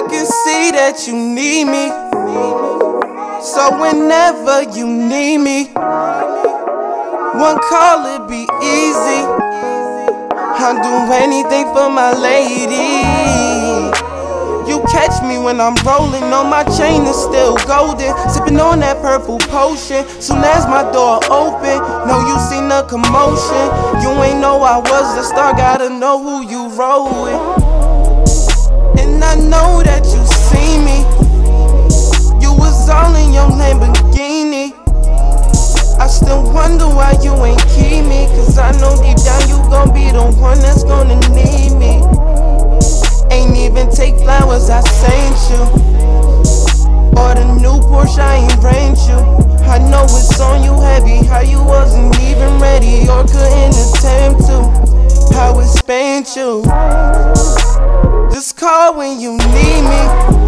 can see that you need me, so whenever you need me, one call it be easy. I'll do anything for my lady. You catch me when I'm rolling on, my chain is still golden, sipping on that purple potion. Soon as my door open, know you seen the commotion. You ain't know I was the star, gotta know who you roll with. And I know that you see me, you was all in your Lamborghini. I still wonder why you ain't keep me, cause I know deep down you gon' be the one that's gonna need me. Ain't even take flowers, I sent you, or the new Porsche, I ain't rent you. I know it's on you heavy, how you wasn't even ready or couldn't attempt to, how it spent you. Just call when you need me,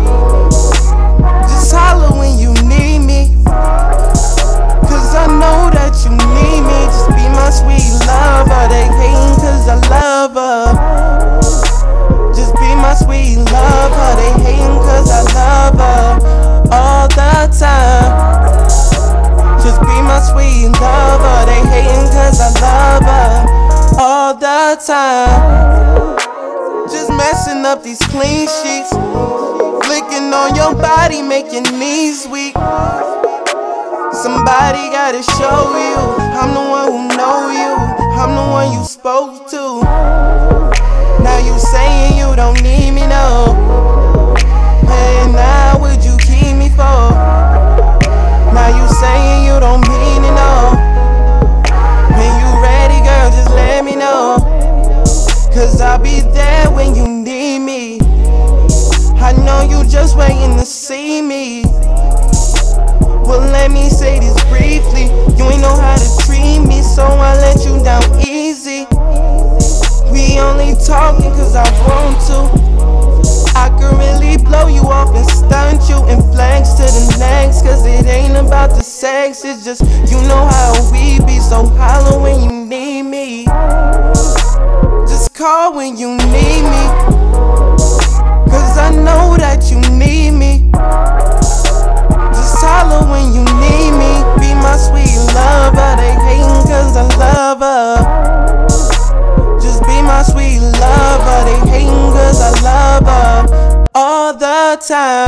just holler when you need me, cause I know that you need me. Just be my sweet lover, they hating cause I love her. Just be my sweet lover, they hating cause I love her all the time. Just be my sweet lover, they hating cause I love her all the time. Just messing up these clean sheets, flicking on your body, make your knees weak. Somebody gotta show you, I'm the one who know you, I'm the one you spoke to. Now you saying you don't need me, no. Hey, now would you keep me for? Now you saying you don't mean it, no. When you ready, girl, just let me know, cause I'll be there when you need me. I know you just waiting to see me. Well, let me say this briefly, you ain't know how to treat me, so I let you down easy. We only talking cause I want to. I can really blow you off and stunt you and flex to the next, cause it ain't about the sex, it's just you know how we be. So holler when you need me, just call when you need me, cause I know that you need me. Just holler when you need me, be my sweet lover, they hating cause I love her. Just be my sweet lover, they hating cause I love her all the time.